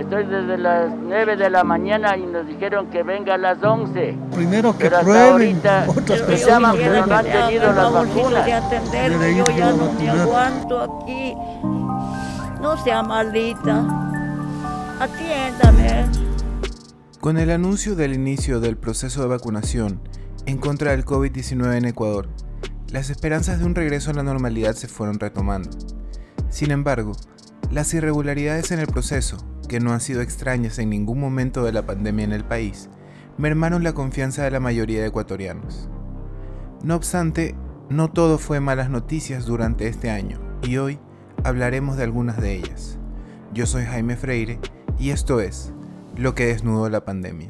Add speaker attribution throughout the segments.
Speaker 1: estoy desde las 9 de la mañana y nos dijeron que venga a las 11.
Speaker 2: Primero que
Speaker 1: pero hasta
Speaker 2: prueben.
Speaker 1: ahorita me llaman, pero no han tenido las vacunas.
Speaker 3: Yo ya no me aguanto aquí. No sea malita. Atiéndame.
Speaker 4: Con el anuncio del inicio del proceso de vacunación en contra del COVID-19 en Ecuador, las esperanzas de un regreso a la normalidad se fueron retomando. Sin embargo, las irregularidades en el proceso, que no han sido extrañas en ningún momento de la pandemia en el país, mermaron la confianza de la mayoría de ecuatorianos. No obstante, no todo fue malas noticias durante este año, y hoy hablaremos de algunas de ellas. Yo soy Jaime Freire, y esto es Lo que desnudó la pandemia.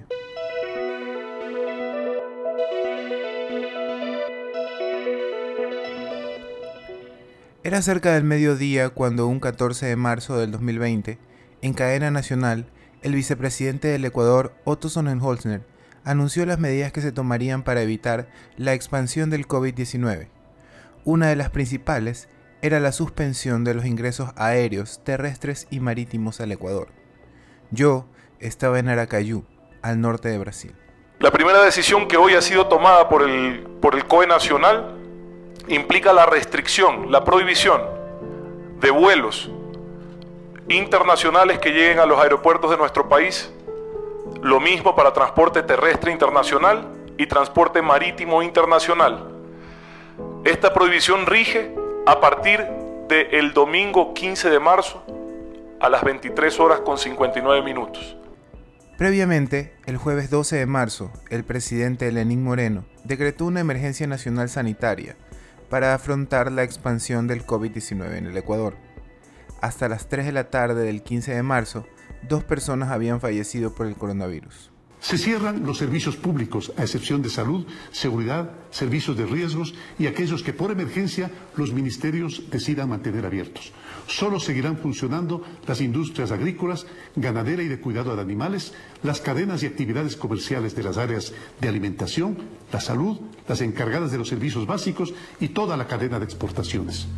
Speaker 4: Era cerca del mediodía cuando un 14 de marzo del 2020, en cadena nacional, el vicepresidente del Ecuador, Otto Sonnenholzner, anunció las medidas que se tomarían para evitar la expansión del COVID-19. Una de las principales era la suspensión de los ingresos aéreos, terrestres y marítimos al Ecuador. Yo estaba en Aracayú, al norte de Brasil.
Speaker 5: La primera decisión que hoy ha sido tomada por el COE Nacional implica la restricción, la prohibición de vuelos internacionales que lleguen a los aeropuertos de nuestro país. Lo mismo para transporte terrestre internacional y transporte marítimo internacional. Esta prohibición rige a partir del domingo 15 de marzo a las 23 horas con 59 minutos.
Speaker 4: Previamente, el jueves 12 de marzo, el presidente Lenín Moreno decretó una emergencia nacional sanitaria para afrontar la expansión del COVID-19 en el Ecuador. Hasta las 3 de la tarde del 15 de marzo, 2 personas habían fallecido por el coronavirus.
Speaker 6: Se cierran los servicios públicos, a excepción de salud, seguridad, servicios de riesgos y aquellos que por emergencia los ministerios decidan mantener abiertos. Solo seguirán funcionando las industrias agrícolas, ganadera y de cuidado de animales, las cadenas y actividades comerciales de las áreas de alimentación, la salud, las encargadas de los servicios básicos y toda la cadena de exportaciones.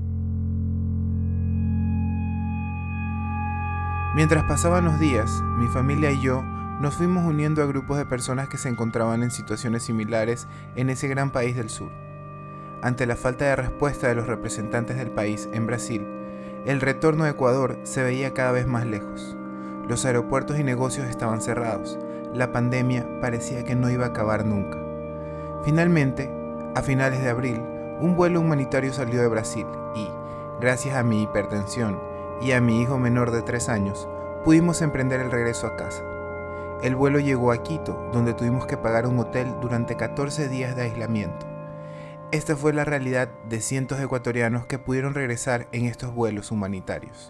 Speaker 4: Mientras pasaban los días, mi familia y yo nos fuimos uniendo a grupos de personas que se encontraban en situaciones similares en ese gran país del sur. Ante la falta de respuesta de los representantes del país en Brasil, el retorno a Ecuador se veía cada vez más lejos. Los aeropuertos y negocios estaban cerrados. La pandemia parecía que no iba a acabar nunca. Finalmente, a finales de abril, un vuelo humanitario salió de Brasil y, gracias a mi hipertensión y a mi hijo menor de 3 años, pudimos emprender el regreso a casa. El vuelo llegó a Quito, donde tuvimos que pagar un hotel durante 14 días de aislamiento. Esta fue la realidad de cientos de ecuatorianos que pudieron regresar en estos vuelos humanitarios.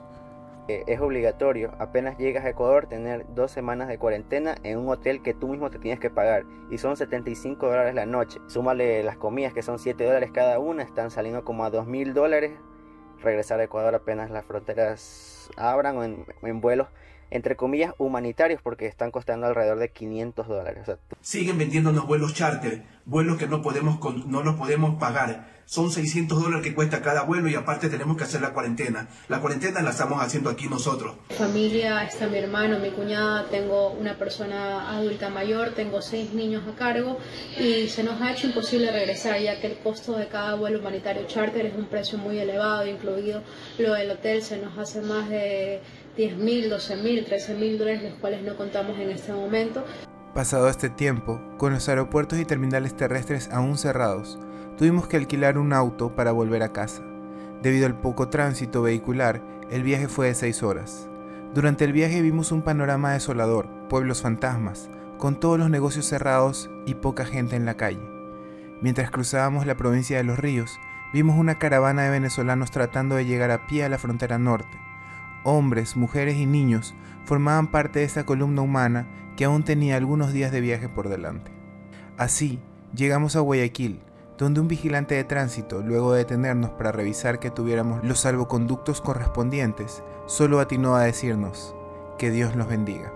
Speaker 7: Es obligatorio, apenas llegas a Ecuador, tener 2 semanas de cuarentena en un hotel que tú mismo te tienes que pagar, y son $75 la noche. Súmale las comidas, que son $7 cada una, están saliendo como a $2,000. Regresar a Ecuador apenas las fronteras abran, o en vuelos entre comillas humanitarios, porque están costando alrededor de $500. O sea,
Speaker 8: siguen vendiéndonos vuelos charter, vuelos que no los podemos pagar. Son $600 que cuesta cada vuelo, y aparte tenemos que hacer la cuarentena. La cuarentena la estamos haciendo aquí nosotros.
Speaker 9: Familia, está mi hermano, mi cuñada, tengo una persona adulta mayor, tengo 6 niños a cargo, y se nos ha hecho imposible regresar, ya que el costo de cada vuelo humanitario charter es un precio muy elevado, incluido lo del hotel. Se nos hace más de $10,000, $12,000, $13,000, los cuales no contamos en este momento.
Speaker 4: Pasado este tiempo, con los aeropuertos y terminales terrestres aún cerrados, tuvimos que alquilar un auto para volver a casa. Debido al poco tránsito vehicular, el viaje fue de 6 horas. Durante el viaje vimos un panorama desolador, pueblos fantasmas, con todos los negocios cerrados y poca gente en la calle. Mientras cruzábamos la provincia de Los Ríos, vimos una caravana de venezolanos tratando de llegar a pie a la frontera norte. Hombres, mujeres y niños formaban parte de esta columna humana que aún tenía algunos días de viaje por delante. Así, llegamos a Guayaquil, donde un vigilante de tránsito, luego de detenernos para revisar que tuviéramos los salvoconductos correspondientes, solo atinó a decirnos: que Dios los bendiga.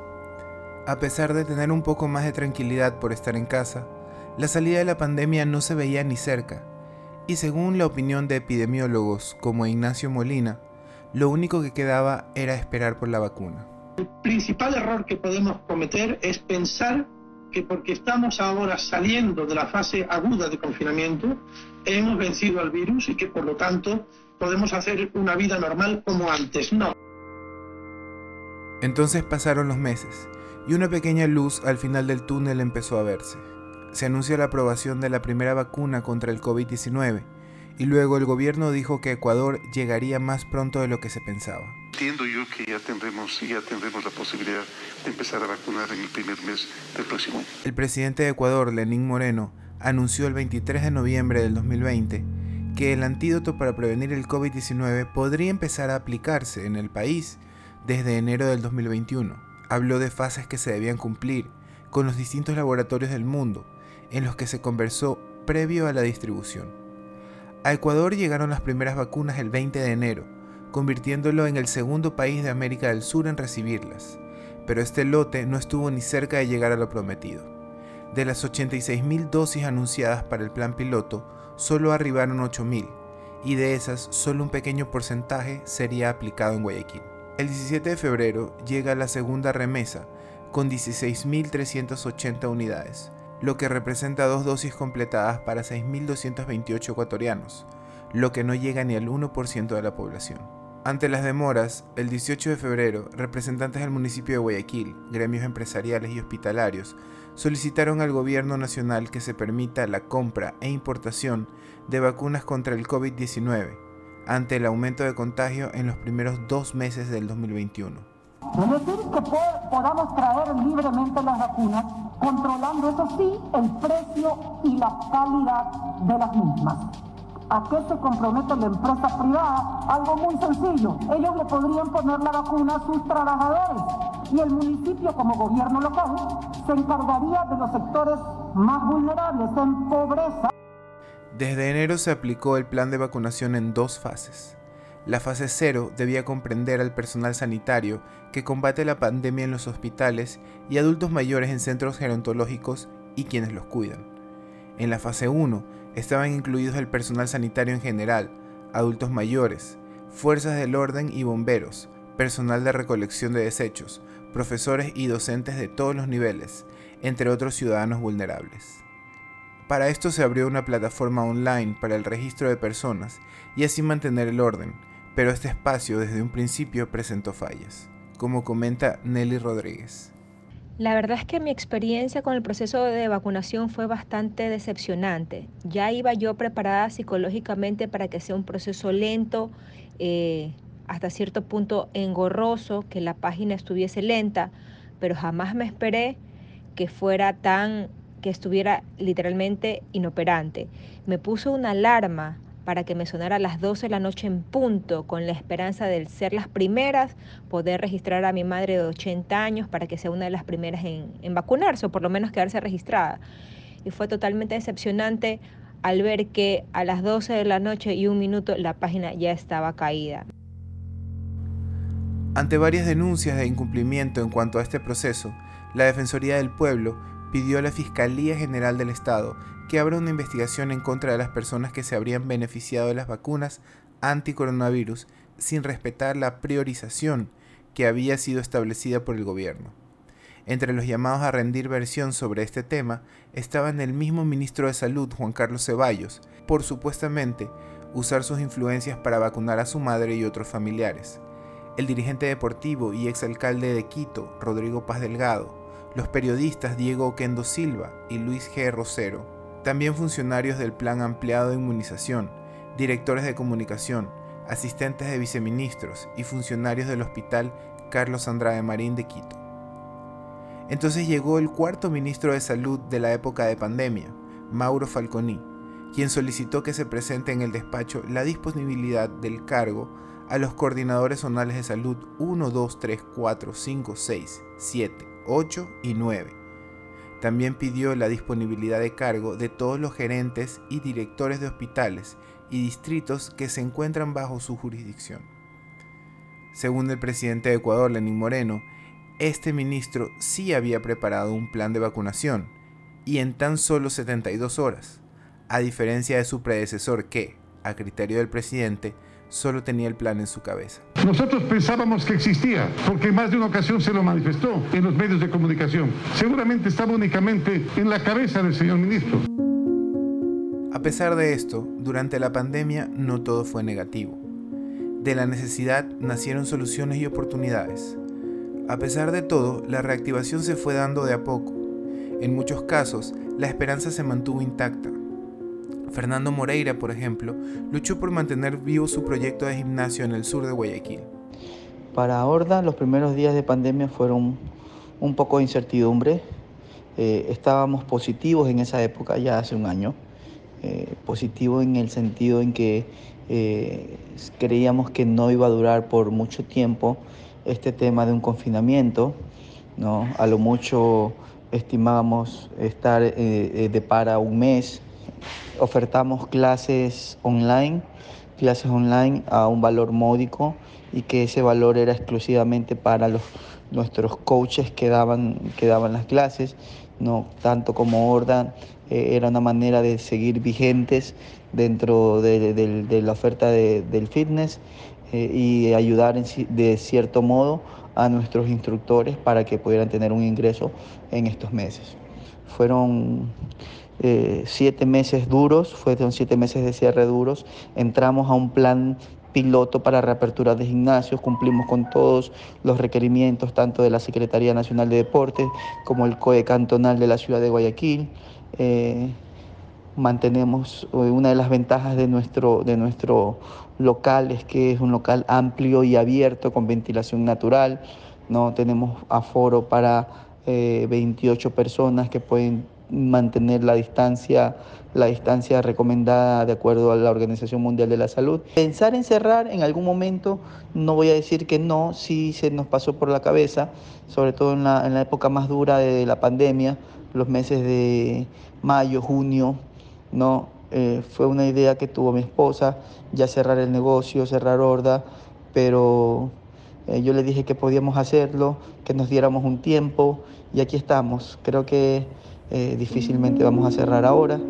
Speaker 4: A pesar de tener un poco más de tranquilidad por estar en casa, la salida de la pandemia no se veía ni cerca, y según la opinión de epidemiólogos como Ignacio Molina, lo único que quedaba era esperar por la vacuna.
Speaker 2: El principal error que podemos cometer es pensar que porque estamos ahora saliendo de la fase aguda de confinamiento, hemos vencido al virus y que por lo tanto podemos hacer una vida normal como antes. No.
Speaker 4: Entonces pasaron los meses y una pequeña luz al final del túnel empezó a verse. Se anunció la aprobación de la primera vacuna contra el COVID-19 y luego el gobierno dijo que Ecuador llegaría más pronto de lo que se pensaba.
Speaker 6: Entiendo yo que ya tendremos la posibilidad de empezar a vacunar en el primer mes del próximo año.
Speaker 4: El presidente de Ecuador, Lenín Moreno, anunció el 23 de noviembre del 2020 que el antídoto para prevenir el COVID-19 podría empezar a aplicarse en el país desde enero del 2021. Habló de fases que se debían cumplir con los distintos laboratorios del mundo en los que se conversó previo a la distribución. A Ecuador llegaron las primeras vacunas el 20 de enero, convirtiéndolo en el segundo país de América del Sur en recibirlas, pero este lote no estuvo ni cerca de llegar a lo prometido. De las 86.000 dosis anunciadas para el plan piloto, solo arribaron 8.000, y de esas solo un pequeño porcentaje sería aplicado en Guayaquil. El 17 de febrero llega la segunda remesa, con 16.380 unidades, lo que representa 2 dosis completadas para 6.228 ecuatorianos, lo que no llega ni al 1% de la población. Ante las demoras, el 18 de febrero, representantes del municipio de Guayaquil, gremios empresariales y hospitalarios, solicitaron al gobierno nacional que se permita la compra e importación de vacunas contra el COVID-19, ante el aumento de contagio en los primeros 2 meses del 2021.
Speaker 10: Es decir, que podamos traer libremente las vacunas, controlando, eso sí, el precio y la calidad de las mismas. ¿A qué se compromete la empresa privada? Algo muy sencillo. Ellos le podrían poner la vacuna a sus trabajadores y el municipio, como gobierno local, se encargaría de los sectores más vulnerables en pobreza.
Speaker 4: Desde enero se aplicó el plan de vacunación en 2 fases. La fase 0 debía comprender al personal sanitario que combate la pandemia en los hospitales y adultos mayores en centros gerontológicos y quienes los cuidan. En la fase 1 estaban incluidos el personal sanitario en general, adultos mayores, fuerzas del orden y bomberos, personal de recolección de desechos, profesores y docentes de todos los niveles, entre otros ciudadanos vulnerables. Para esto se abrió una plataforma online para el registro de personas y así mantener el orden, pero este espacio desde un principio presentó fallas, como comenta Nelly Rodríguez.
Speaker 11: La verdad es que mi experiencia con el proceso de vacunación fue bastante decepcionante. Ya iba yo preparada psicológicamente para que sea un proceso lento, hasta cierto punto engorroso, que la página estuviese lenta, pero jamás me esperé que estuviera literalmente inoperante. Me puso una alarma para que me sonara a las 12 de la noche en punto, con la esperanza de ser las primeras, poder registrar a mi madre de 80 años para que sea una de las primeras en vacunarse, o por lo menos quedarse registrada. Y fue totalmente decepcionante al ver que a las 12 de la noche y 1 minuto la página ya estaba caída.
Speaker 4: Ante varias denuncias de incumplimiento en cuanto a este proceso, la Defensoría del Pueblo pidió a la Fiscalía General del Estado que abra una investigación en contra de las personas que se habrían beneficiado de las vacunas anticoronavirus sin respetar la priorización que había sido establecida por el gobierno. Entre los llamados a rendir versión sobre este tema estaban el mismo ministro de Salud, Juan Carlos Ceballos, por supuestamente usar sus influencias para vacunar a su madre y otros familiares, el dirigente deportivo y exalcalde de Quito, Rodrigo Paz Delgado, los periodistas Diego Oquendo Silva y Luis G. Rosero, también funcionarios del Plan Ampliado de Inmunización, directores de comunicación, asistentes de viceministros y funcionarios del Hospital Carlos Andrade Marín de Quito. Entonces llegó el 4º ministro de Salud de la época de pandemia, Mauro Falconi, quien solicitó que se presente en el despacho la disponibilidad del cargo a los coordinadores zonales de salud 1, 2, 3, 4, 5, 6, 7, 8 y 9. También pidió la disponibilidad de cargo de todos los gerentes y directores de hospitales y distritos que se encuentran bajo su jurisdicción. Según el presidente de Ecuador, Lenín Moreno, este ministro sí había preparado un plan de vacunación, y en tan solo 72 horas, a diferencia de su predecesor que, a criterio del presidente, solo tenía el plan en su cabeza.
Speaker 6: Nosotros pensábamos que existía, porque en más de una ocasión se lo manifestó en los medios de comunicación. Seguramente estaba únicamente en la cabeza del señor ministro.
Speaker 4: A pesar de esto, durante la pandemia no todo fue negativo. De la necesidad nacieron soluciones y oportunidades. A pesar de todo, la reactivación se fue dando de a poco. En muchos casos, la esperanza se mantuvo intacta. Fernando Moreira, por ejemplo, luchó por mantener vivo su proyecto de gimnasio en el sur de Guayaquil.
Speaker 12: Para Horda, los primeros días de pandemia fueron un poco de incertidumbre. Estábamos positivos en esa época, ya hace un año. Positivo en el sentido en que creíamos que no iba a durar por mucho tiempo este tema de un confinamiento, ¿no? A lo mucho estimábamos estar de para un mes. Ofertamos clases online a un valor módico y que ese valor era exclusivamente para nuestros coaches que daban las clases, no tanto como Horda. Era una manera de seguir vigentes dentro de la oferta del fitness y ayudar de cierto modo a nuestros instructores para que pudieran tener un ingreso en estos meses. Fueron 7 meses duros, fueron 7 meses de cierre duros. Entramos a un plan piloto para reapertura de gimnasios, cumplimos con todos los requerimientos tanto de la Secretaría Nacional de Deportes como el COE cantonal de la ciudad de Guayaquil. Mantenemos una de las ventajas de nuestro local es que es un local amplio y abierto con ventilación natural, ¿no? Tenemos aforo para 28 personas que pueden mantener la distancia recomendada de acuerdo a la Organización Mundial de la Salud. Pensar en cerrar en algún momento, no voy a decir que no, sí se nos pasó por la cabeza, sobre todo en la época más dura de la pandemia, los meses de mayo, junio, ¿no? Fue una idea que tuvo mi esposa, ya cerrar el negocio, cerrar Horda, pero yo le dije que podíamos hacerlo, que nos diéramos un tiempo y aquí estamos. Creo que difícilmente vamos a cerrar ahora.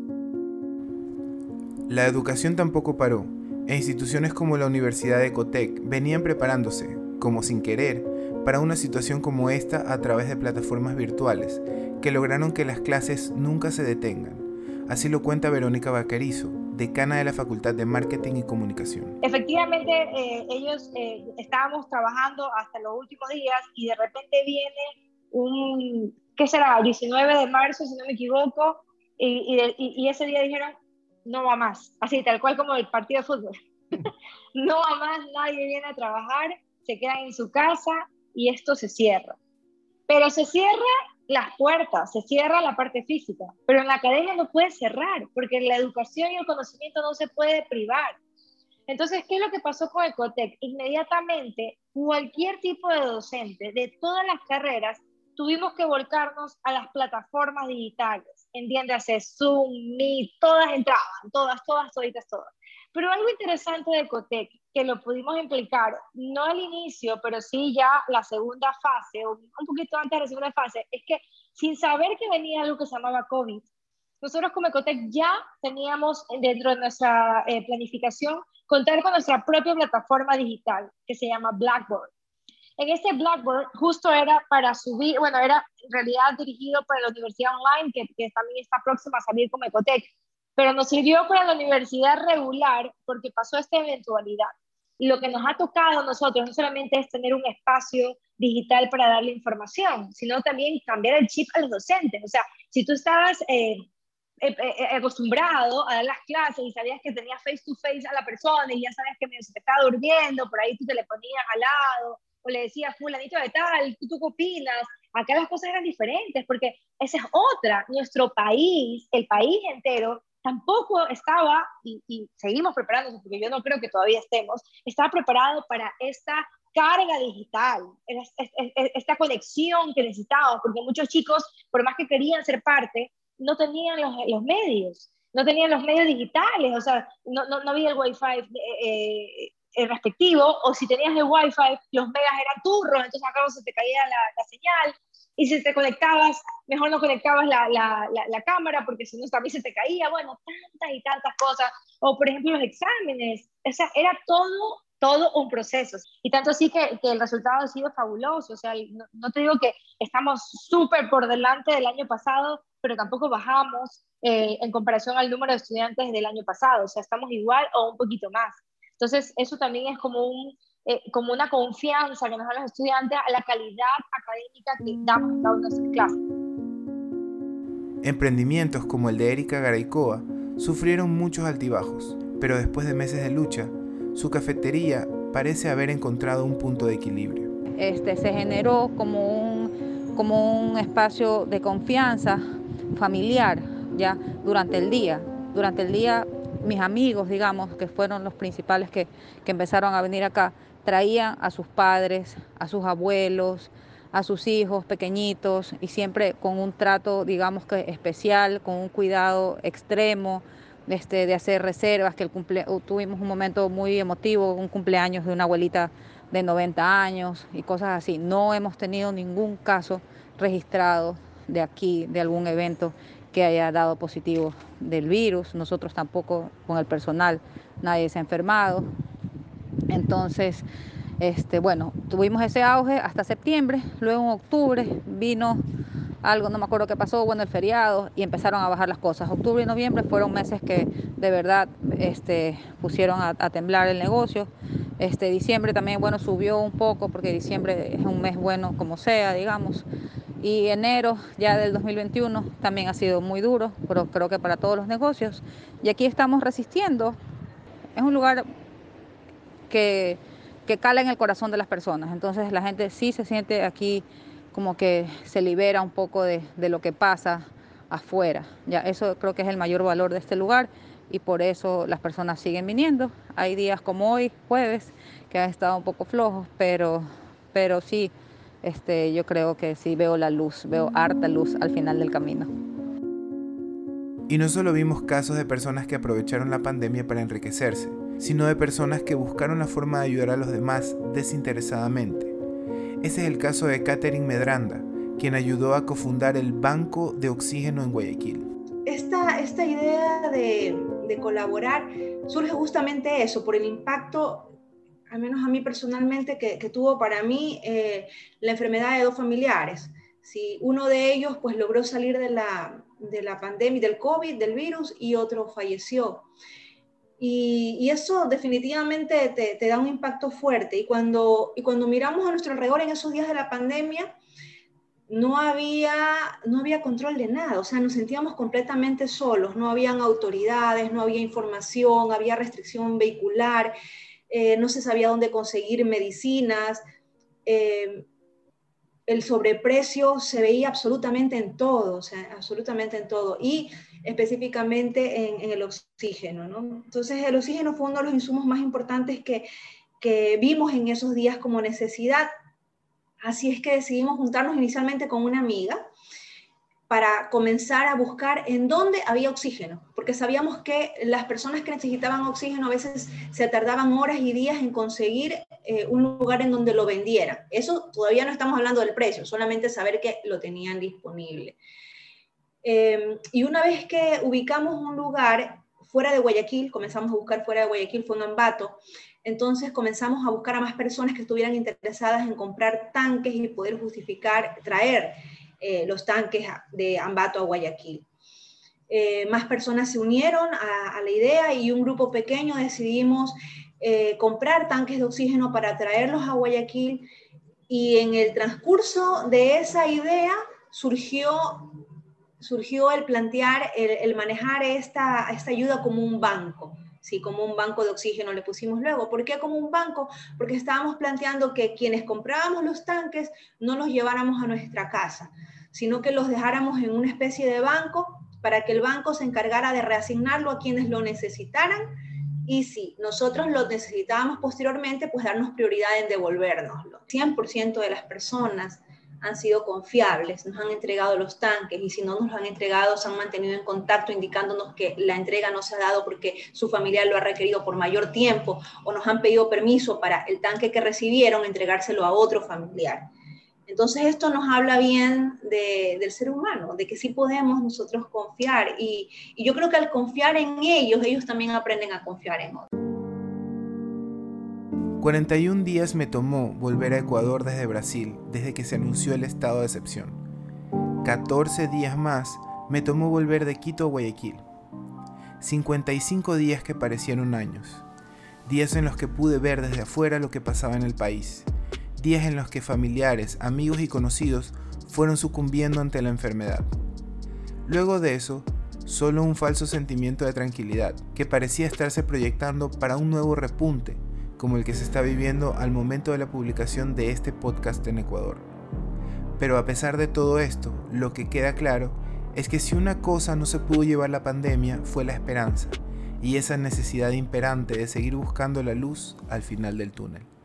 Speaker 4: La educación tampoco paró, e instituciones como la Universidad de Ecotec venían preparándose, como sin querer, para una situación como esta a través de plataformas virtuales, que lograron que las clases nunca se detengan. Así lo cuenta Verónica Vaquerizo, decana de la Facultad de Marketing y Comunicación.
Speaker 13: Efectivamente, ellos estábamos trabajando hasta los últimos días y de repente viene ¿qué será? 19 de marzo, si no me equivoco, y ese día dijeron, no va más, así tal cual como el partido de fútbol. No va más, nadie viene a trabajar, se quedan en su casa y esto se cierra. Pero se cierra las puertas, se cierra la parte física, pero en la academia no puede cerrar, porque la educación y el conocimiento no se puede privar. Entonces, ¿qué es lo que pasó con Ecotec? Inmediatamente, cualquier tipo de docente de todas las carreras, tuvimos que volcarnos a las plataformas digitales, entiéndase, Zoom, Meet, todas entraban, todas. Pero algo interesante de Ecotec, que lo pudimos implicar, no al inicio, pero sí ya la segunda fase, o un poquito antes de la segunda fase, es que sin saber que venía algo que se llamaba COVID, nosotros como Ecotec ya teníamos dentro de nuestra planificación contar con nuestra propia plataforma digital, que se llama Blackboard. En este Blackboard justo era para subir, bueno, era en realidad dirigido para la universidad online, que también está próxima a salir como Ecotec, pero nos sirvió para la universidad regular porque pasó esta eventualidad. Y lo que nos ha tocado a nosotros no solamente es tener un espacio digital para darle información, sino también cambiar el chip a los docentes. O sea, si tú estabas acostumbrado a dar las clases y sabías que tenías face to face a la persona y ya sabías que medio se te estaba durmiendo, por ahí tú te le ponías al lado o le decías fulanito de tal, ¿tú qué opinas? Acá las cosas eran diferentes porque esa es otra. Nuestro país, el país entero, tampoco estaba, y seguimos preparándose porque yo no creo que todavía estaba preparado para esta carga digital, esta conexión que necesitábamos, porque muchos chicos, por más que querían ser parte, no tenían los medios, no tenían los medios digitales, o sea, no había el Wi-Fi respectivo, o si tenías el wifi, los megas eran turros, entonces acá se te caía la señal, y si te conectabas, mejor no conectabas la cámara, porque si no también se te caía, bueno, tantas y tantas cosas, o por ejemplo los exámenes, o sea, era todo un proceso, y tanto así que el resultado ha sido fabuloso, o sea, no te digo que estamos súper por delante del año pasado, pero tampoco bajamos en comparación al número de estudiantes del año pasado, o sea, estamos igual o un poquito más. Entonces, eso también es como una confianza que nos dan los estudiantes a la calidad académica que damos en cada una de nuestras clases.
Speaker 4: Emprendimientos como el de Erika Garaycoa sufrieron muchos altibajos, pero después de meses de lucha, su cafetería parece haber encontrado un punto de equilibrio.
Speaker 14: Se generó como un espacio de confianza familiar ya durante el día. Durante el día mis amigos, digamos, que fueron los principales que empezaron a venir acá, traían a sus padres, a sus abuelos, a sus hijos pequeñitos y siempre con un trato, digamos que especial, con un cuidado extremo, de hacer reservas, que tuvimos un momento muy emotivo, un cumpleaños de una abuelita de 90 años y cosas así. No hemos tenido ningún caso registrado de aquí, de algún evento que haya dado positivo del virus. Nosotros tampoco, con el personal, nadie se ha enfermado. Entonces, bueno, tuvimos ese auge hasta septiembre, luego en octubre vino algo, no me acuerdo qué pasó, bueno, el feriado, y empezaron a bajar las cosas. Octubre y noviembre fueron meses que de verdad pusieron a temblar el negocio. Diciembre también, bueno, subió un poco porque diciembre es un mes bueno como sea, digamos. Y enero ya del 2021 también ha sido muy duro, pero creo que para todos los negocios. Y aquí estamos resistiendo. Es un lugar que cala en el corazón de las personas. Entonces la gente sí se siente aquí como que se libera un poco de lo que pasa afuera. Ya, eso creo que es el mayor valor de este lugar y por eso las personas siguen viniendo. Hay días como hoy, jueves, que han estado un poco flojos, pero sí, yo creo que sí veo la luz, veo harta luz al final del camino.
Speaker 4: Y no solo vimos casos de personas que aprovecharon la pandemia para enriquecerse, sino de personas que buscaron la forma de ayudar a los demás desinteresadamente. Ese es el caso de Catherine Medranda, quien ayudó a cofundar el Banco de Oxígeno en Guayaquil.
Speaker 15: Esta idea de colaborar surge justamente eso, por el impacto, al menos a mí personalmente, que tuvo para mí la enfermedad de 2 familiares. Sí, uno de ellos pues logró salir de la pandemia, del COVID, del virus, y otro falleció. Y eso definitivamente te da un impacto fuerte. Y cuando miramos a nuestro alrededor en esos días de la pandemia, no había control de nada. O sea, nos sentíamos completamente solos. No habían autoridades, no había información, había restricción vehicular, no se sabía dónde conseguir medicinas. El sobreprecio se veía absolutamente en todo, o sea, absolutamente en todo. Y específicamente en el oxígeno, ¿no? Entonces el oxígeno fue uno de los insumos más importantes que vimos en esos días como necesidad. Así es que decidimos juntarnos inicialmente con una amiga para comenzar a buscar en dónde había oxígeno, porque sabíamos que las personas que necesitaban oxígeno a veces se tardaban horas y días en conseguir un lugar en donde lo vendieran. Eso todavía no estamos hablando del precio, solamente saber que lo tenían disponible. Y una vez que ubicamos un lugar fuera de Guayaquil, comenzamos a buscar fuera de Guayaquil, fue en Ambato, entonces comenzamos a buscar a más personas que estuvieran interesadas en comprar tanques y poder justificar, traer los tanques de Ambato a Guayaquil. Más personas se unieron a la idea y un grupo pequeño decidimos comprar tanques de oxígeno para traerlos a Guayaquil, y en el transcurso de esa idea surgió el plantear, el manejar esta ayuda como un banco. Sí, como un banco de oxígeno le pusimos luego. ¿Por qué como un banco? Porque estábamos planteando que quienes comprábamos los tanques no los lleváramos a nuestra casa, sino que los dejáramos en una especie de banco para que el banco se encargara de reasignarlo a quienes lo necesitaran, y si nosotros lo necesitábamos posteriormente, pues darnos prioridad en devolvérnoslo. 100% de las personas han sido confiables, nos han entregado los tanques y si no nos los han entregado, se han mantenido en contacto indicándonos que la entrega no se ha dado porque su familiar lo ha requerido por mayor tiempo o nos han pedido permiso para el tanque que recibieron entregárselo a otro familiar. Entonces esto nos habla bien del ser humano, de que sí podemos nosotros confiar y yo creo que al confiar en ellos también aprenden a confiar en otros.
Speaker 4: 41 días me tomó volver a Ecuador desde Brasil, desde que se anunció el estado de excepción. 14 días más me tomó volver de Quito a Guayaquil. 55 días que parecieron años. Días en los que pude ver desde afuera lo que pasaba en el país. Días en los que familiares, amigos y conocidos fueron sucumbiendo ante la enfermedad. Luego de eso, solo un falso sentimiento de tranquilidad que parecía estarse proyectando para un nuevo repunte, como el que se está viviendo al momento de la publicación de este podcast en Ecuador. Pero a pesar de todo esto, lo que queda claro es que si una cosa no se pudo llevar la pandemia fue la esperanza y esa necesidad imperante de seguir buscando la luz al final del túnel.